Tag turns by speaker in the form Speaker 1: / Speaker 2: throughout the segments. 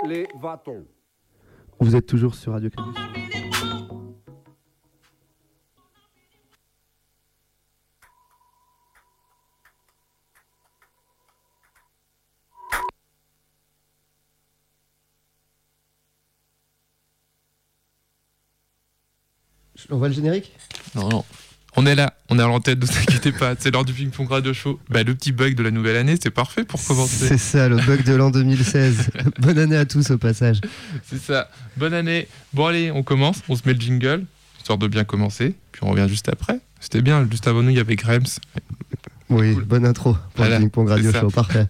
Speaker 1: les va-t-on?
Speaker 2: Vous êtes toujours sur Radio Campus.
Speaker 3: On voit le générique ?
Speaker 4: Non. On est là, on est à l'antenne, ne vous inquiétez pas. C'est l'heure du ping-pong radio show. Le petit bug de la nouvelle année, c'est parfait pour commencer.
Speaker 3: C'est ça, le bug de l'an 2016. Bonne année à tous au passage.
Speaker 4: C'est ça, bonne année. Bon allez, on commence, on se met le jingle, histoire de bien commencer, puis on revient juste après. C'était bien, juste avant nous, il y avait Grems.
Speaker 3: Oui,
Speaker 4: cool.
Speaker 3: Bonne intro pour le ping-pong radio show, parfait.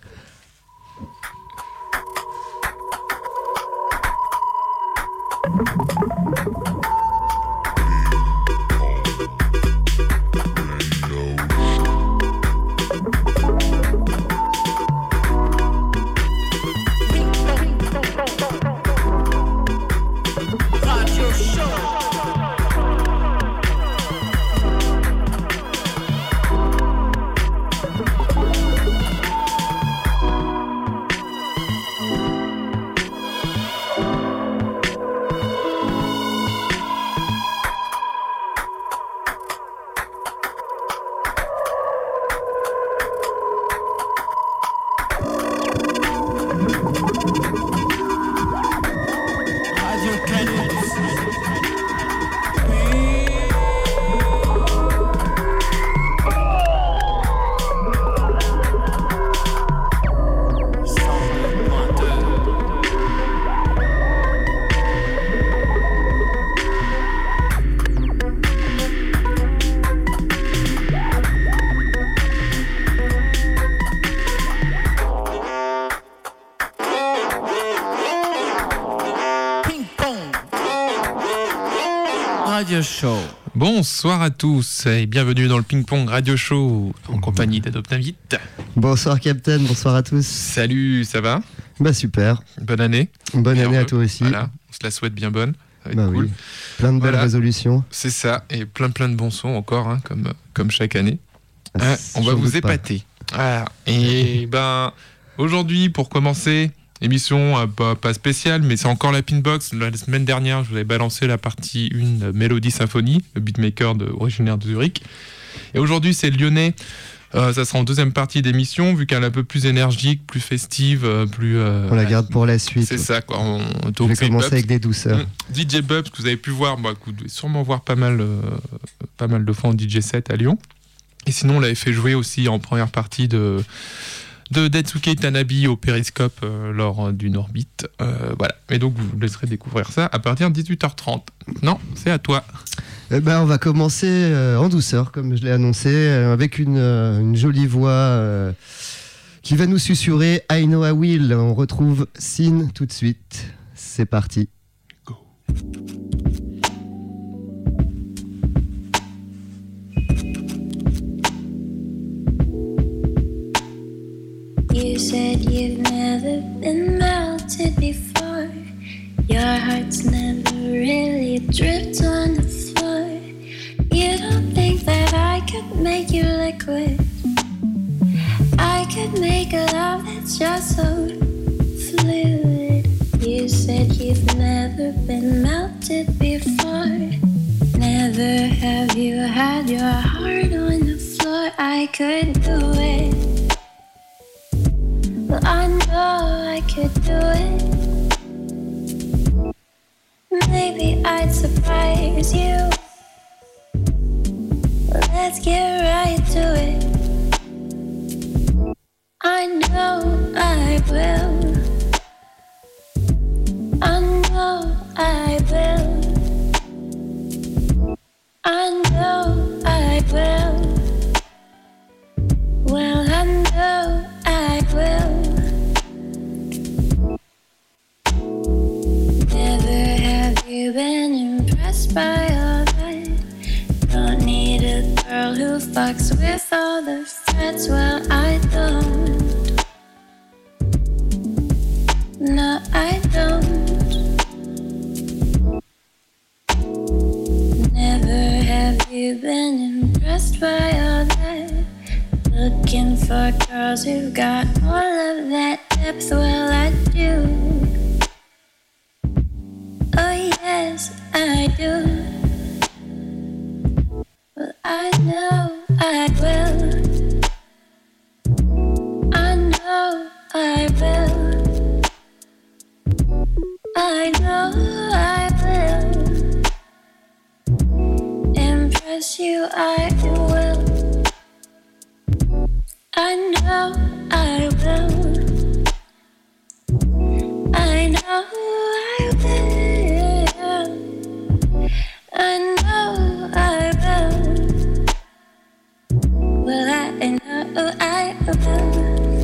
Speaker 5: Show.
Speaker 4: Bonsoir à tous et bienvenue dans le ping-pong radio show en compagnie d'Adopnavit.
Speaker 3: Bonsoir Captain, bonsoir à tous.
Speaker 4: Salut, ça va ?
Speaker 3: Super.
Speaker 4: Bonne année.
Speaker 3: Bonne année à toi aussi.
Speaker 4: Voilà, on se la souhaite bien bonne. Ça va être cool.
Speaker 3: Oui. Plein de belles résolutions.
Speaker 4: C'est ça, et plein de bons sons encore, hein, comme chaque année. On va vous épater. Voilà. Et aujourd'hui, pour commencer, émission pas spéciale, mais c'est encore la Pinbox. La semaine dernière, je vous avais balancé la partie 1 Mélodie Symphonie, le beatmaker originaire de Zurich. Et aujourd'hui, c'est Lyonnais. Ça sera en deuxième partie d'émission, vu qu'elle est un peu plus énergique, plus festive, plus...
Speaker 3: on la garde pour la suite.
Speaker 4: C'est ça, quoi.
Speaker 3: Je vais commencer avec des douceurs.
Speaker 4: DJ Bubs, que vous avez pu voir, que vous devez sûrement voir pas mal de fois en DJ set à Lyon. Et sinon, on l'avait fait jouer aussi en première partie de Daisuke Tanabe au Périscope lors d'une orbite. Voilà. Et donc, vous laisserez découvrir ça à partir de 18h30. Non, c'est à toi.
Speaker 3: On va commencer en douceur, comme je l'ai annoncé, avec une jolie voix qui va nous susurrer I Know I Will. On retrouve Sin tout de suite. C'est parti.
Speaker 4: Go.
Speaker 6: You said you've never been melted before. Your heart's never really dripped on the floor. You don't think that I could make you liquid. I could make a love that's just so fluid. You said you've never been melted before. Never have you had your heart on the floor. I could do it. Well, I know I could do it. Maybe I'd surprise you. Let's get right to it. I know I will. I know I will. I know I will. Well, I know I will. Never have you been impressed by all that? Don't need a girl who fucks with all the threats. Well, I don't. No, I don't. Never have you been impressed by all that? Looking for girls who've got all of that depth. Well, I do. I do. Well, I know I will. I know I will. I know I will. Impress you, I will. I know I will. I know I will. I know I will. Well, I know I will.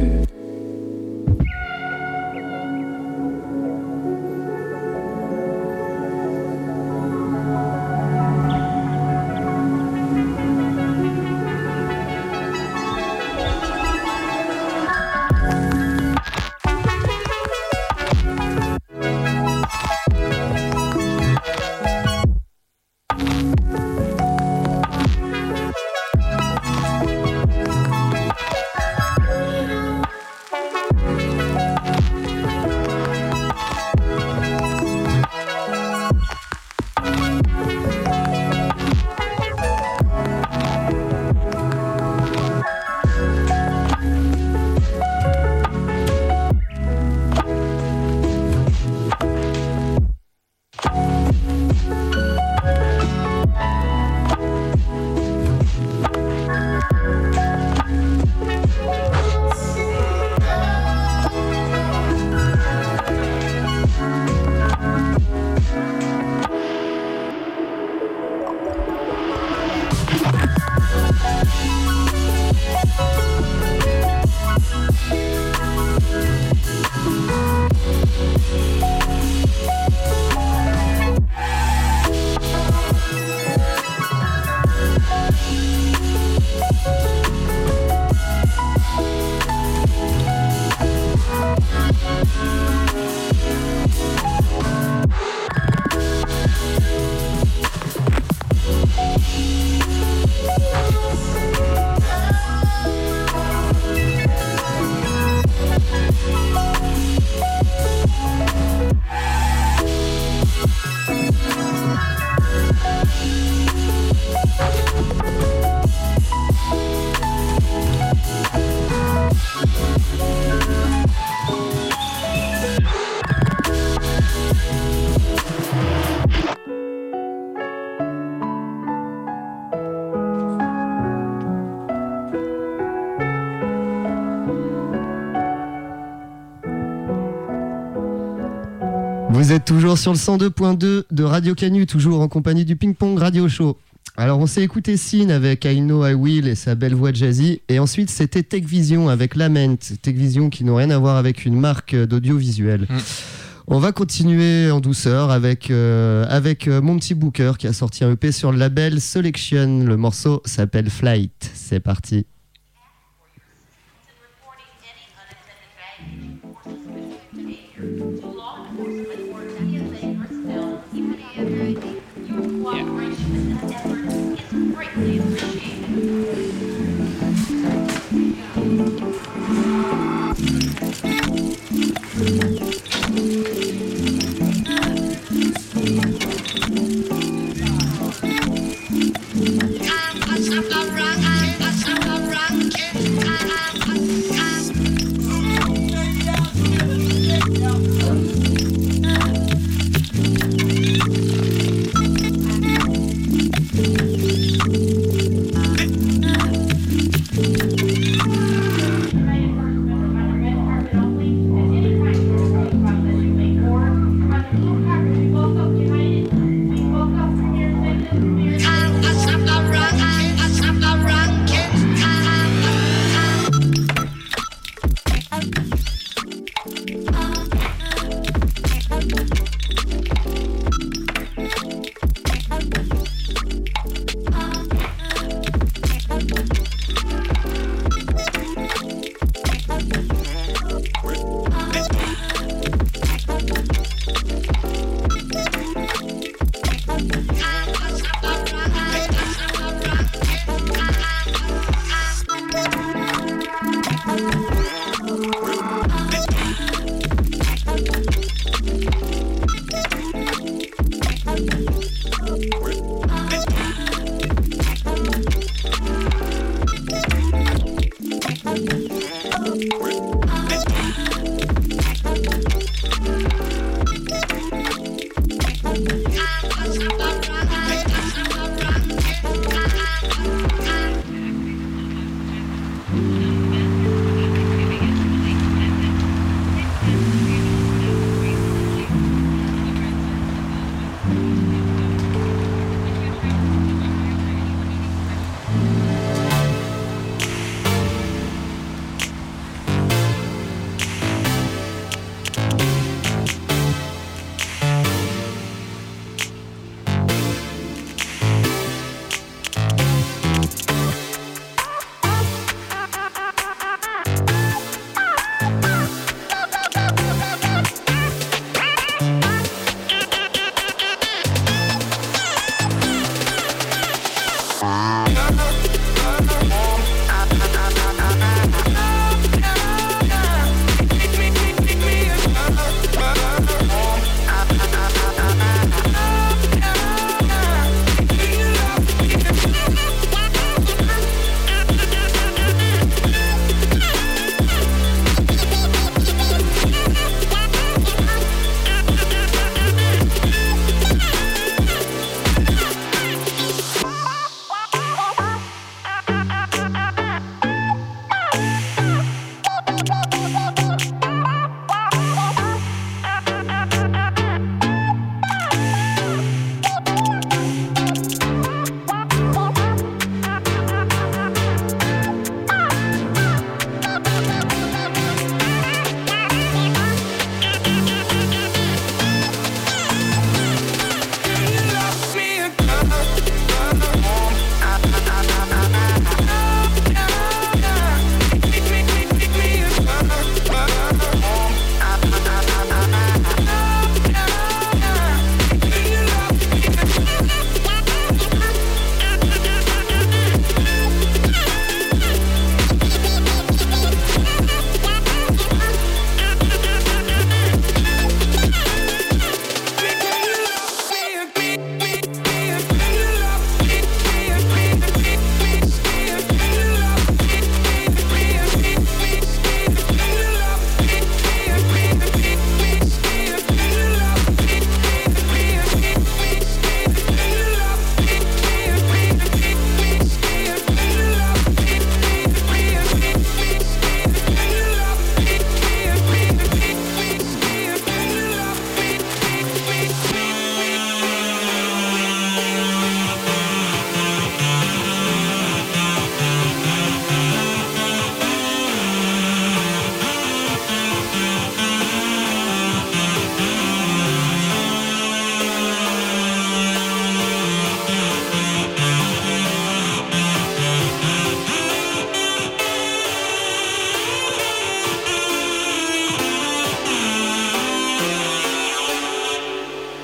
Speaker 3: Vous êtes toujours sur le 102.2 de Radio Canu, toujours en compagnie du Ping Pong Radio Show. Alors on s'est écouté Sin avec I Know I Will et sa belle voix jazzy, et ensuite c'était Tech Vision avec Lament. Tech Vision qui n'ont rien à voir avec une marque d'audiovisuel. On va continuer en douceur avec mon petit Booker qui a sorti un EP sur le label Selection. Le morceau s'appelle Flight. C'est parti.
Speaker 1: I'm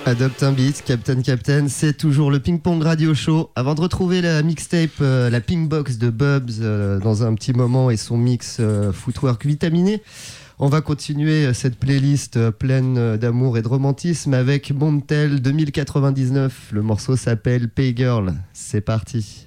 Speaker 3: Adopte un beat, Captain, c'est toujours le Ping Pong Radio Show. Avant de retrouver la mixtape, la Pink Box de Bubs dans un petit moment et son mix footwork vitaminé, on va continuer cette playlist pleine d'amour et de romantisme avec Montel 2099. Le morceau s'appelle Pay Girl. C'est parti.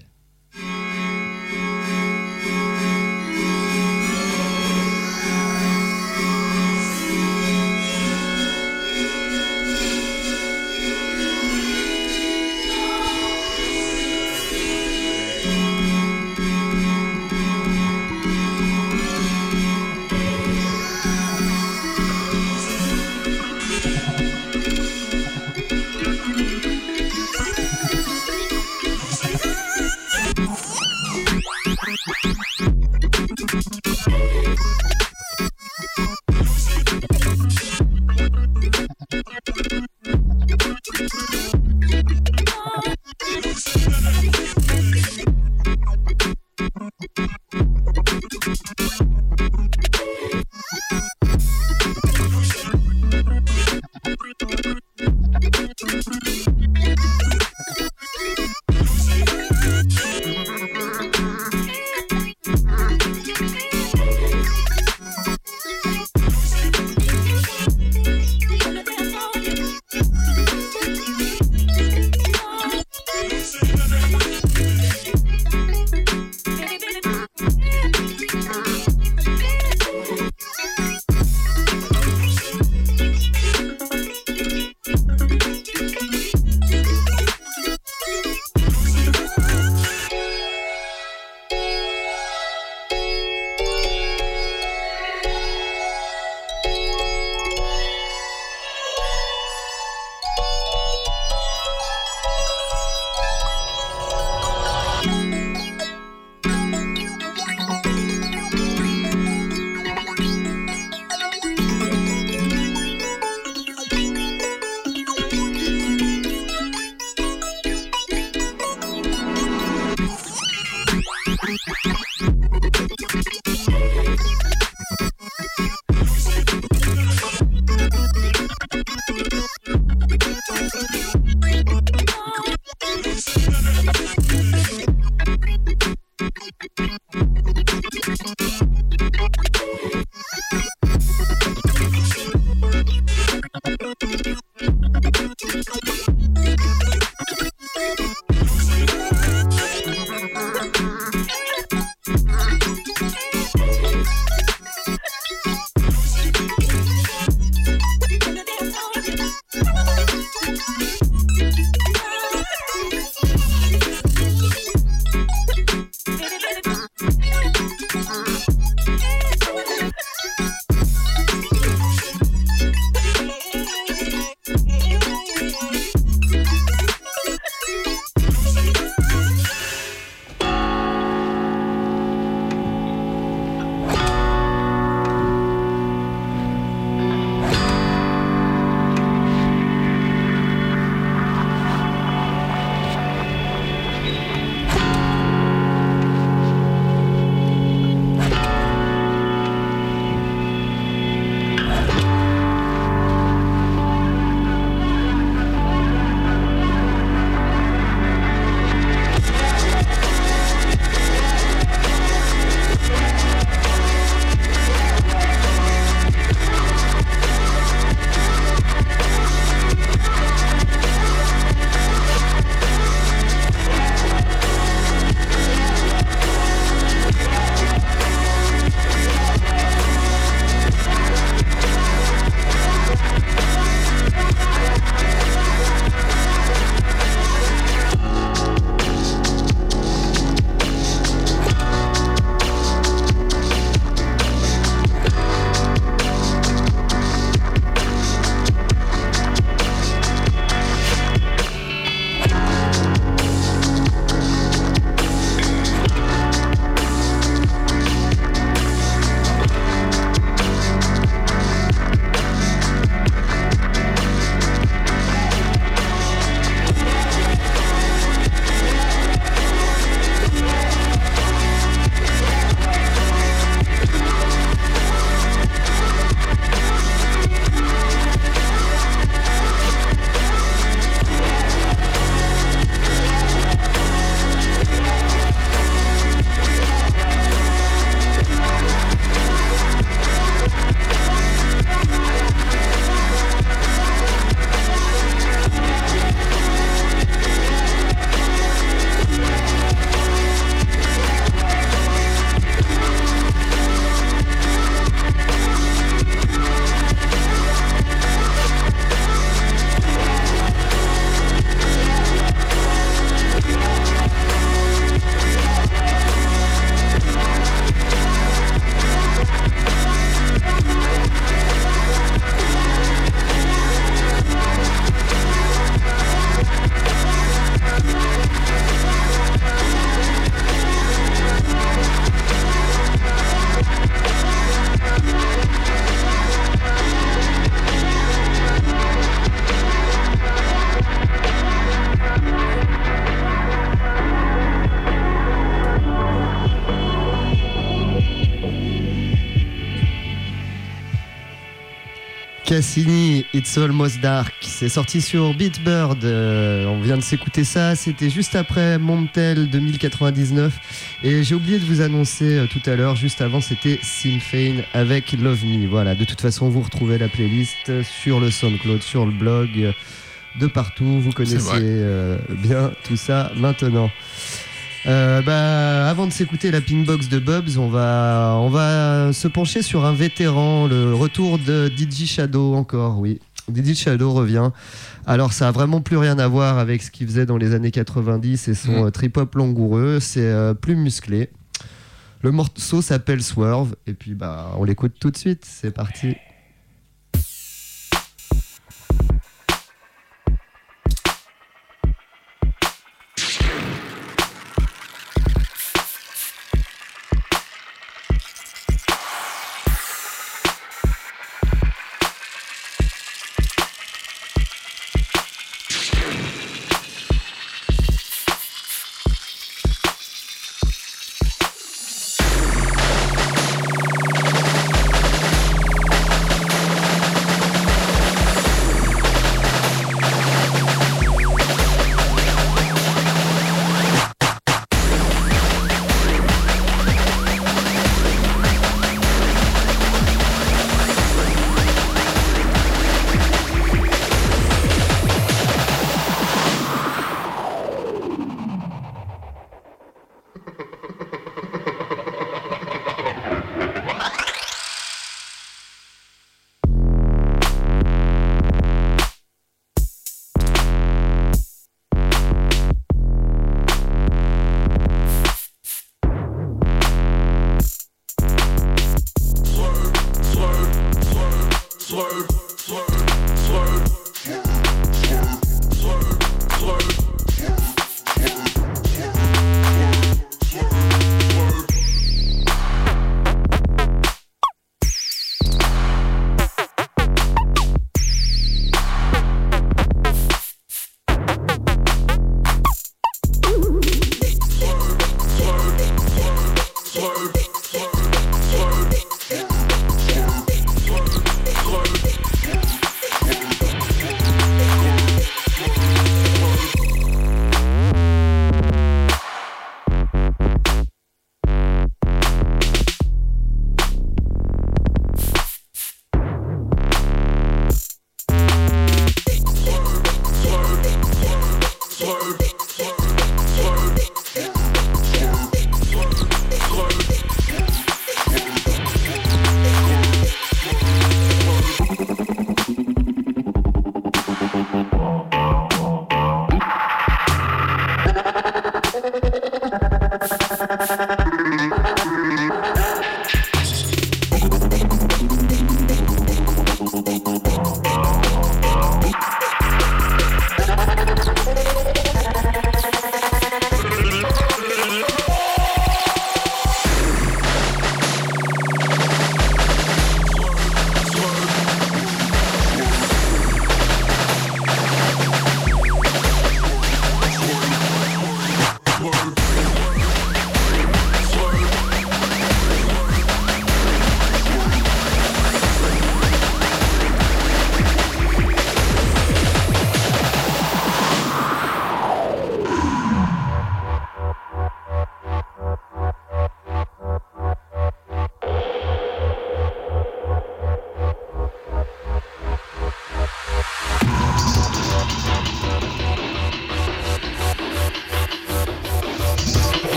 Speaker 3: Cassini, It's Almost Dark, c'est sorti sur Beatbird, on vient de s'écouter ça, c'était juste après Montel 2099 et j'ai oublié de vous annoncer tout à l'heure, juste avant c'était Sinn Féin avec Love Me, voilà, de toute façon vous retrouvez la playlist sur le SoundCloud, sur le blog, de partout, vous connaissez bien tout ça maintenant. Avant de s'écouter la Pinkbox de Bubs, on va se pencher sur un vétéran, le retour de DJ Shadow encore, oui. DJ Shadow revient. Alors ça a vraiment plus rien à voir avec ce qu'il faisait dans les années 90 et son trip-hop langoureux, c'est plus musclé. Le morceau s'appelle Swerve et puis on l'écoute tout de suite, c'est parti.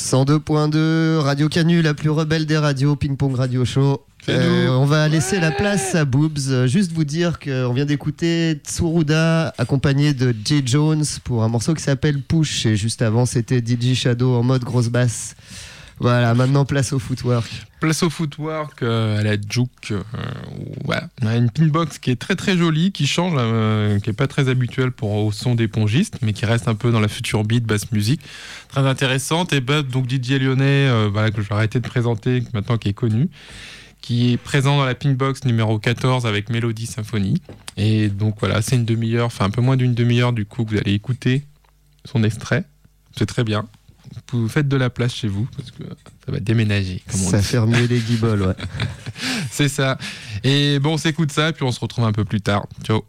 Speaker 3: 102.2, Radio Canu, la plus rebelle des radios, Ping Pong Radio Show. On va laisser la place à Boobs. Juste vous dire qu'on vient d'écouter Tsuruda accompagné de Jay Jones pour un morceau qui s'appelle Push. Et juste avant, c'était DJ Shadow en mode grosse basse. Voilà, maintenant place au footwork.
Speaker 4: Place au footwork à la juke. Voilà. On a une pinbox qui est très très jolie, qui change, qui est pas très habituelle au son des pongistes, mais qui reste un peu dans la future beat, basse musique. Très intéressante. Et donc Didier Lyonnais, que je vais arrêter de présenter, maintenant qui est connu, qui est présent dans la pinbox numéro 14 avec Mélodie Symphonie. Et donc voilà, c'est une demi-heure, enfin un peu moins d'une demi-heure du coup que vous allez écouter son extrait. C'est très bien. Vous faites de la place chez vous parce que ça va déménager. Comme on
Speaker 3: ça
Speaker 4: dit.
Speaker 3: fait remuer les guibolles, ouais.
Speaker 4: C'est ça. Et bon, on s'écoute ça, puis on se retrouve un peu plus tard. Ciao.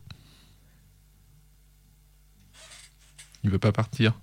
Speaker 4: Il veut pas partir.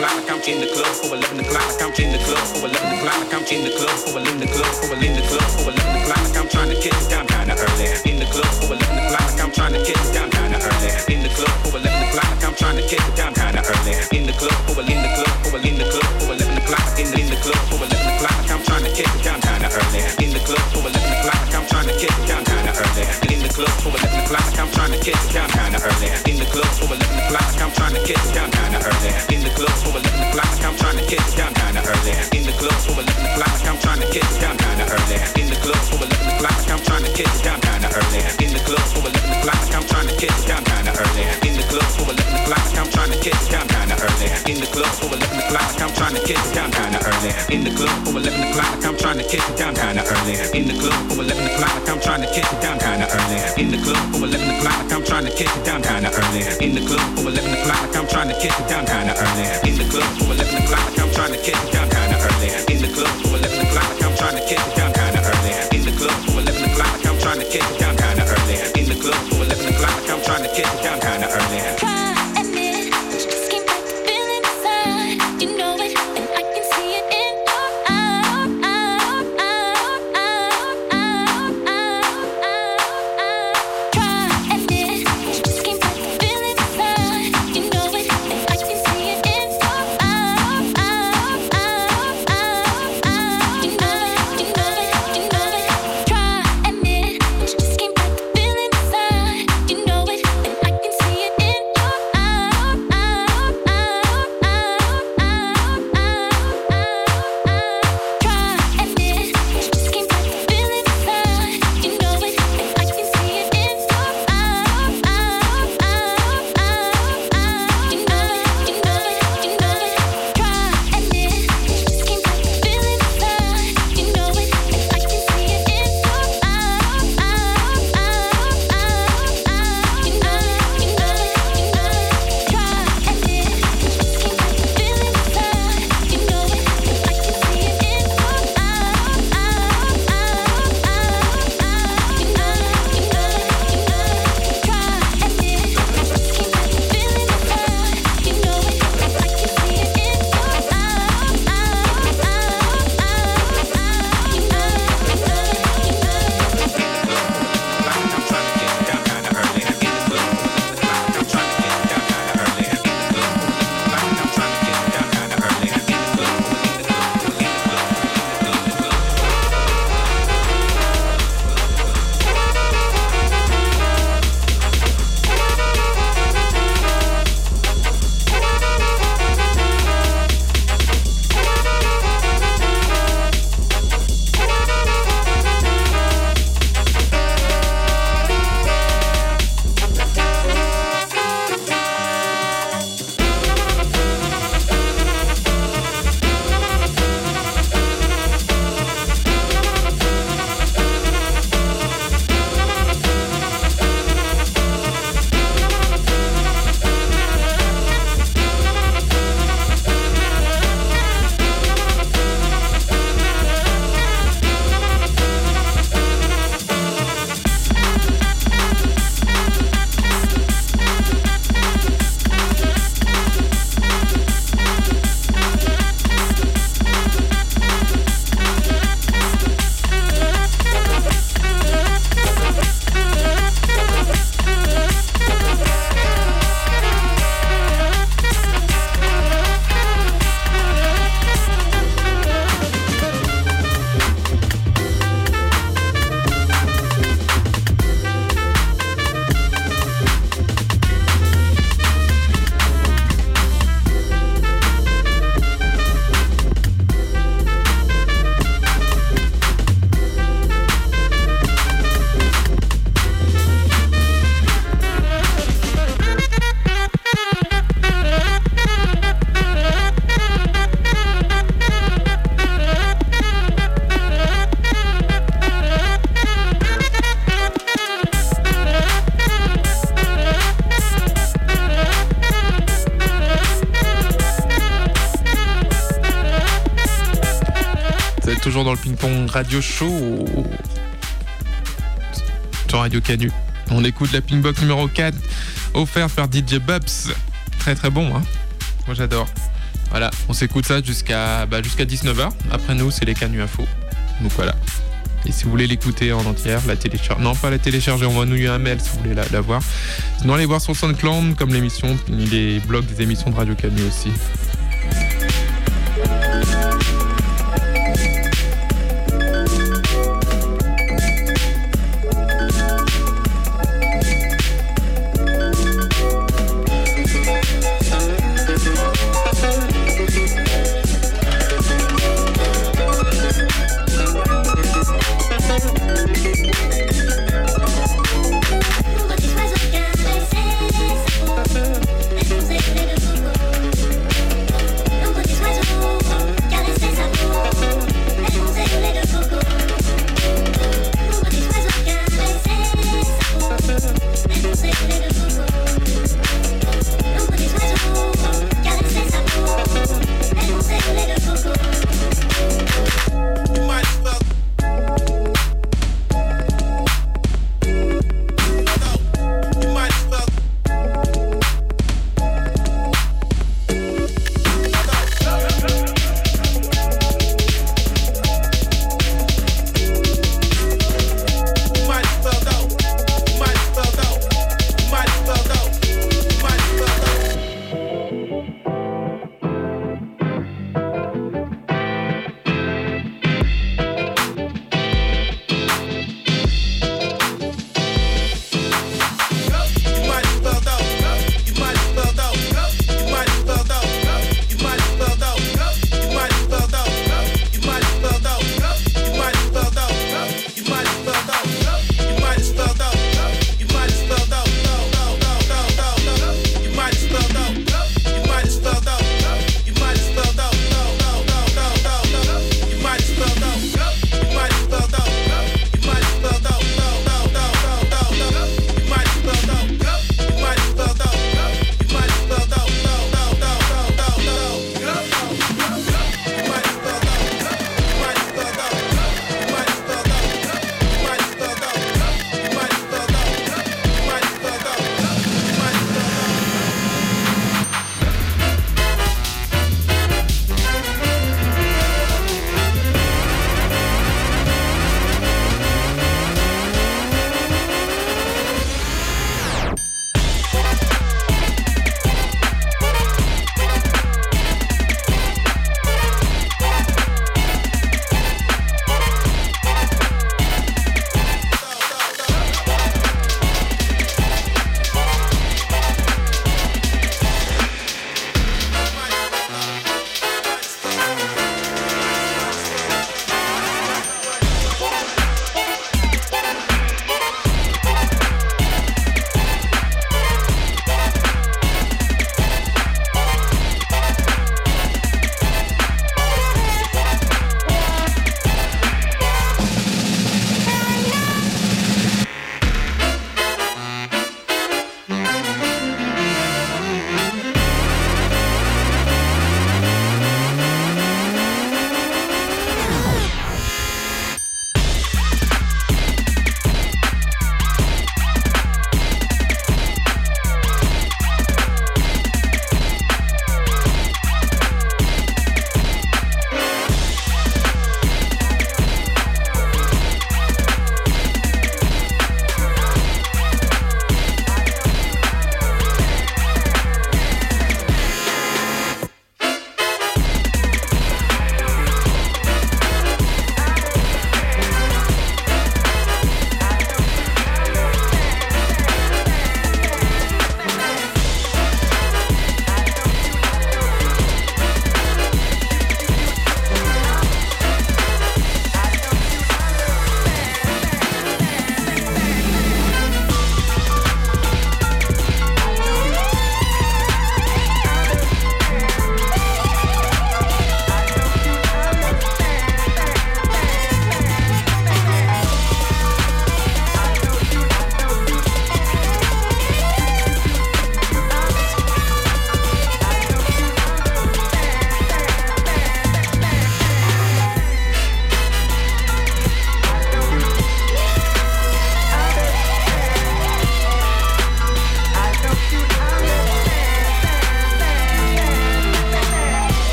Speaker 1: o'clock, like I'm in the club for 11 o'clock, like I'm in the club for 11 o'clock, like I'm in the club for 11 o'clock, for 11 o'clock, like I'm trying to get it down kinda early. In the club for 11 o'clock, like I'm trying to get it down kinda early. In the club for 11 o'clock, like I'm trying to get it down kinda early. In the club for 11 o'clock, for 11 o'clock, in the club for 11 o'clock, like I'm trying to get it down kinda early. In the club for 11 o'clock, like I'm trying to get it down kinda early. In the club for 11 o'clock, like I'm trying to get it down kinda early. In the club for 11 o'clock, like I'm trying to get it down kinda early. In the club for 11 o'clock, like I'm trying to get it down kinda early. In the club for 11 o'clock, like I'm trying to get it down kinda early. In the club for 11 o'clock, like I'm trying to get it down kinda early. In the club for 11 o'clock, like I'm trying to get it down kinda early. In the club for 11 o'clock, like I'm trying to get it down kinda early. In the club for 11 o'clock, like I'm trying to get it down kinda early. In the club for 11 o'clock, like I'm trying to get it down kinda early. In the club for 11 o'clock, like I'm trying to get it down kinda early. In the club for 11 o'clock, like I'm trying to get it down kinda early. In the club for 11 o'clock, like I'm trying to get it down kinda early. In the club for 11 o'clock, like I'm trying to get it down kinda early. In the club for 11 o'clock, like I'm trying to get it down kinda early. In the club for 11 o'clock, like I'm trying to get it down kinda early. In the club for 11 o'clock, like I'm trying to get it down kinda early.
Speaker 4: toujours dans le ping-pong radio show sur Radio Canu. On écoute la Pinkbox numéro 4 offert par DJ Bubs. Très très bon, hein. Moi j'adore. Voilà, on s'écoute ça jusqu'à 19h. Après nous, c'est les Canu Info. Donc voilà. Et si vous voulez l'écouter en entière, la télécharger. Non, pas la télécharger, envoie-nous un mail si vous voulez la voir. Sinon, allez voir sur SoundCloud comme l'émission, les blogs des émissions de Radio Canu aussi.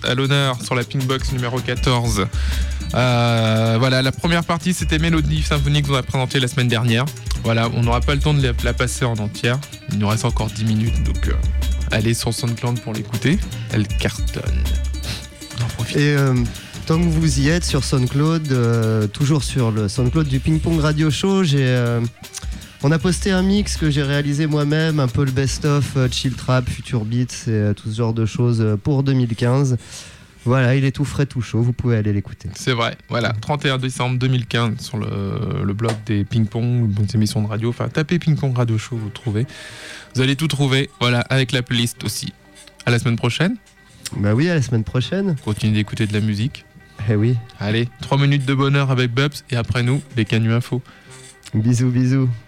Speaker 4: à l'honneur sur la Pinkbox numéro 14. Voilà, la première partie c'était Mélodie Symphonique qu'on a présenté la semaine dernière. Voilà, on n'aura pas le temps de la passer en entière. Il nous reste encore 10 minutes, donc allez sur SoundCloud pour l'écouter. Elle cartonne. On en profite.
Speaker 3: Et tant que vous y êtes sur SoundCloud, toujours sur le SoundCloud du Ping Pong Radio Show, on a posté un mix que j'ai réalisé moi-même, un peu le best-of Chill Trap, Future Beats et tout ce genre de choses pour 2015. Voilà, il est tout frais, tout chaud, vous pouvez aller l'écouter.
Speaker 4: C'est vrai, voilà, 31 décembre 2015 sur le blog des Ping Pong, des émissions de radio, enfin tapez Ping Pong Radio Show, vous trouvez. Vous allez tout trouver, voilà, avec la playlist aussi. À la semaine prochaine.
Speaker 3: Bah oui, à la semaine prochaine.
Speaker 4: Continuez d'écouter de la musique.
Speaker 3: Eh oui.
Speaker 4: Allez, 3 minutes de bonheur avec Bubs et après nous, les Canu Info.
Speaker 3: Bisous, bisous.